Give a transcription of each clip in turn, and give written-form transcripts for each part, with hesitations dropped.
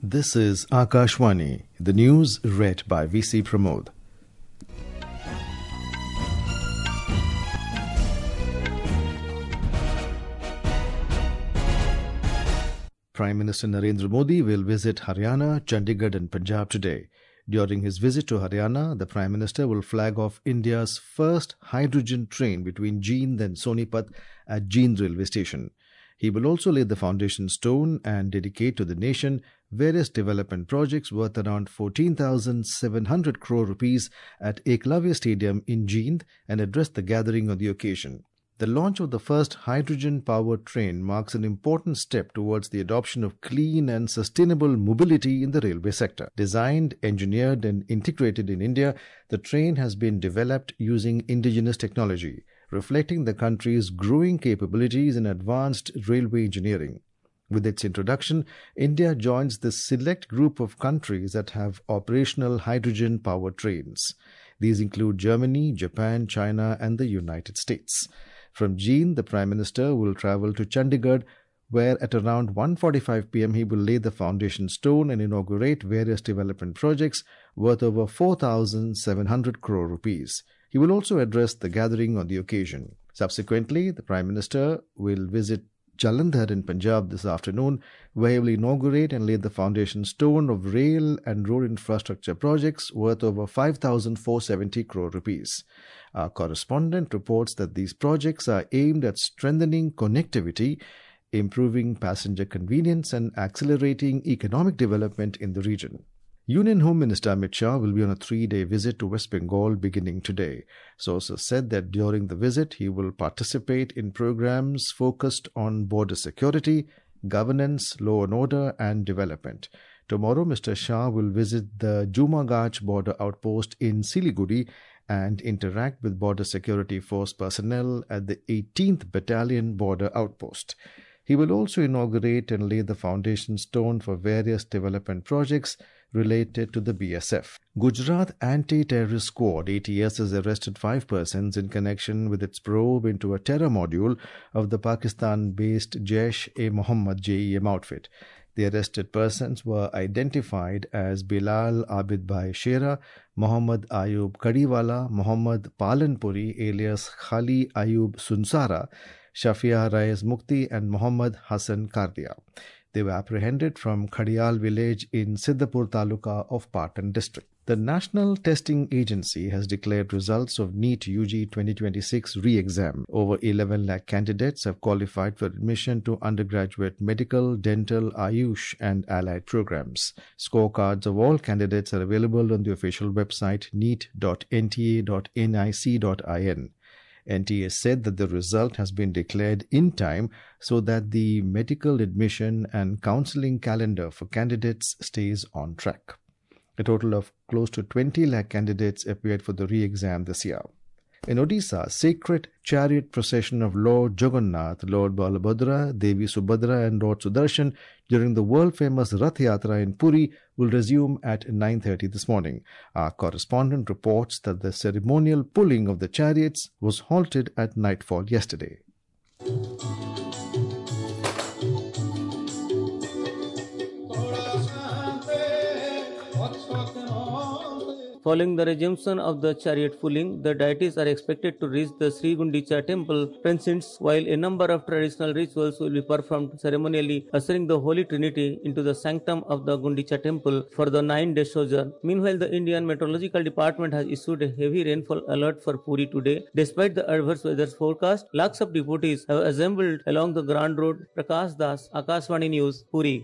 This is Akashvani, the news read by VC Pramod. Prime Minister Narendra Modi will visit Haryana, Chandigarh and Punjab today. During his visit to Haryana, the Prime Minister will flag off India's first hydrogen train between Jind and Sonipat at Jind railway station. He will also lay the foundation stone and dedicate to the nation various development projects worth around 14,700 crore rupees at Eklavya Stadium in Jind and address the gathering on the occasion. The launch of the first hydrogen-powered train marks an important step towards the adoption of clean and sustainable mobility in the railway sector. Designed, engineered and integrated in India, the train has been developed using indigenous technology, reflecting the country's growing capabilities in advanced railway engineering. With its introduction, India joins the select group of countries that have operational hydrogen-powered trains. These include Germany, Japan, China and the United States. From Jind, the Prime Minister will travel to Chandigarh, where at around 1:45 p.m. he will lay the foundation stone and inaugurate various development projects worth over 4,700 crore rupees. He will also address the gathering on the occasion. Subsequently, the Prime Minister will visit Jalandhar in Punjab this afternoon, where he will inaugurate and lay the foundation stone of rail and road infrastructure projects worth over 5,470 crore rupees. Our correspondent reports that these projects are aimed at strengthening connectivity, improving passenger convenience and accelerating economic development in the region. Union Home Minister Amit Shah will be on a 3-day visit to West Bengal beginning today. Sources said that during the visit, he will participate in programs focused on border security, governance, law and order and development. Tomorrow, Mr. Shah will visit the Jumagach border outpost in Siliguri and interact with Border Security Force personnel at the 18th Battalion Border Outpost. He will also inaugurate and lay the foundation stone for various development projects related to the BSF. Gujarat Anti-Terrorist Squad ATS has arrested 5 persons in connection with its probe into a terror module of the Pakistan-based Jaish-e-Mohammed JEM outfit. The arrested persons were identified as Bilal Abid Bhai Shera, Mohammad Ayub Kadiwala, Mohammad Palanpuri alias Khali Ayub Sunsara, Shafia Raiz Mukti and Mohammad Hassan Kardia. They were apprehended from Khadiyal village in Siddhapur Taluka of Patan district. The National Testing Agency has declared results of NEET UG 2026 re-exam. Over 11 lakh candidates have qualified for admission to undergraduate medical, dental, Ayush and allied programs. Scorecards of all candidates are available on the official website neet.nta.nic.in. NTA said that the result has been declared in time so that the medical admission and counselling calendar for candidates stays on track. A total of close to 20 lakh candidates appeared for the re-exam this year. In Odisha, sacred chariot procession of Lord Jagannath, Lord Balabhadra, Devi Subhadra and Lord Sudarshan during the world-famous Rath Yatra in Puri will resume at 9:30 this morning. Our correspondent reports that the ceremonial pulling of the chariots was halted at nightfall yesterday. Following the resumption of the chariot pulling, the deities are expected to reach the Sri Gundicha temple precincts, while a number of traditional rituals will be performed ceremonially, ushering the Holy Trinity into the sanctum of the Gundicha temple for the 9-day sojourn. Meanwhile, the Indian Meteorological Department has issued a heavy rainfall alert for Puri today. Despite the adverse weather forecast, lakhs of devotees have assembled along the Grand Road. Prakash Das, Akashvani News, Puri.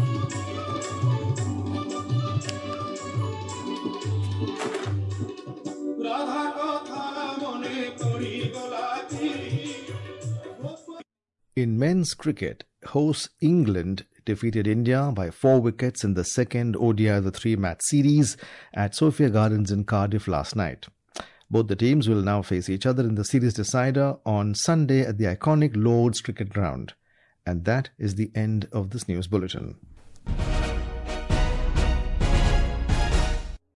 In men's cricket, hosts England defeated India by 4 wickets in the second ODI of the 3-match series at Sophia Gardens in Cardiff last night. Both the teams will now face each other in the series decider on Sunday at the iconic Lord's Cricket Ground. And that is the end of this news bulletin.